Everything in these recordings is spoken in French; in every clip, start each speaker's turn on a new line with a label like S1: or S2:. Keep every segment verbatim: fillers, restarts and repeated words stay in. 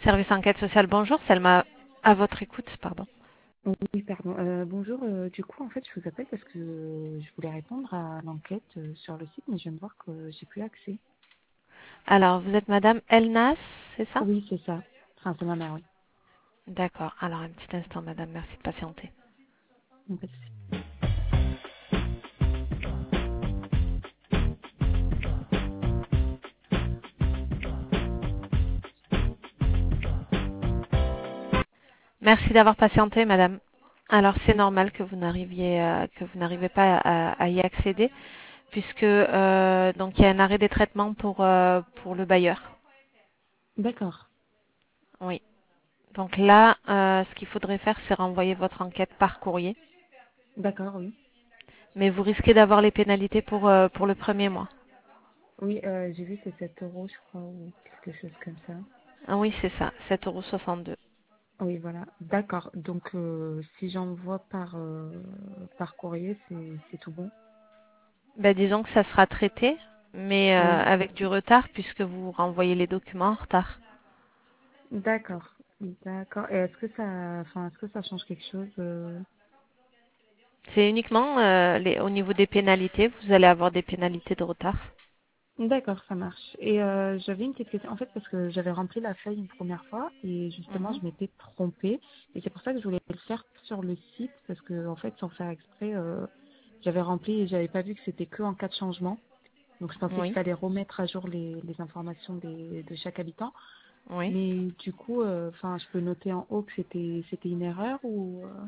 S1: Service enquête sociale, bonjour. Selma, à votre écoute, pardon.
S2: Oui, pardon. Euh, bonjour. euh, du coup, en fait, je vous appelle parce que je voulais répondre à l'enquête euh, sur le site, mais je viens de voir que j'ai plus accès.
S1: Alors, vous êtes Madame Elnas, c'est ça?
S2: Oui, c'est ça. Enfin, c'est ma mère, oui.
S1: D'accord. Alors, un petit instant, Madame, merci de patienter.
S2: En fait, c'est-
S1: Merci d'avoir patienté, Madame. Alors, c'est
S2: oui.
S1: normal que vous n'arriviez, euh, que vous n'arrivez pas à, à y accéder, puisque euh, donc il y a un arrêt des traitements pour euh, pour le bailleur.
S2: D'accord.
S1: Oui. Donc là, euh, ce qu'il faudrait faire, c'est renvoyer votre enquête par courrier,
S2: D'accord, oui.
S1: mais vous risquez d'avoir les pénalités pour euh, pour le premier mois.
S2: Oui, euh, j'ai vu c'est sept euros, je crois, ou quelque chose comme ça.
S1: Ah oui, c'est ça, sept euros soixante-deux.
S2: Oui, voilà. D'accord. Donc, euh, si j'envoie par euh, par courrier, c'est c'est tout bon.
S1: Ben, disons que ça sera traité, mais euh,
S2: Oui.
S1: avec du retard puisque vous renvoyez les documents en retard.
S2: D'accord. D'accord. Et est-ce que ça, enfin, est-ce que ça change quelque chose euh,
S1: C'est uniquement euh, les- au niveau des pénalités, vous allez avoir des pénalités de retard.
S2: D'accord, ça marche. Et euh, j'avais une petite question, en fait, parce que j'avais rempli la feuille une première fois et justement,
S1: Mhm.
S2: je m'étais trompée. Et c'est pour ça que je voulais le faire sur le site, parce que en fait, sans faire exprès, euh, j'avais rempli et j'avais pas vu que c'était que en cas de changement. Donc, je pensais qu'il
S1: Oui,
S2: fallait remettre à jour les, les informations des, de chaque habitant.
S1: oui.
S2: Mais du coup, euh, enfin, je peux noter en haut que c'était c'était une erreur ou euh,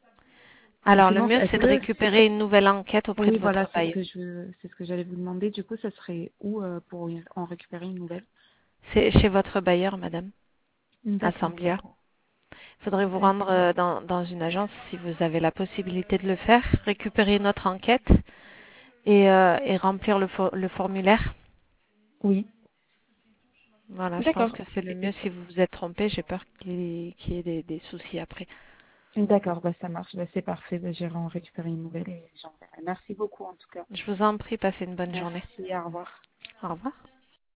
S2: ou
S1: Alors le
S2: sinon,
S1: mieux,
S2: est-ce
S1: c'est de
S2: que
S1: récupérer une nouvelle enquête auprès
S2: oui,
S1: de
S2: voilà,
S1: votre
S2: c'est ce
S1: bailleur.
S2: que je c'est ce que j'allais vous demander. Du coup, ça serait où euh, pour en récupérer une nouvelle?
S1: C'est chez votre bailleur, madame,
S2: D'accord.
S1: Assemblia. Il faudrait vous
S2: D'accord.
S1: rendre euh, dans, dans une agence si vous avez la possibilité de le faire, récupérer notre enquête et, euh, et remplir le, for- le formulaire.
S2: Oui.
S1: Voilà, je pense
S2: D'accord.
S1: que c'est le mieux si vous vous êtes trompé. J'ai peur qu'il y ait, qu'il y ait des, des soucis après.
S2: D'accord, bah ça marche, bah, c'est parfait. Bah, j'irai en récupérer une nouvelle et j'enverrai. Merci beaucoup en tout cas.
S1: Je vous en prie, passez une bonne journée.
S2: Merci, au revoir.
S1: Au revoir.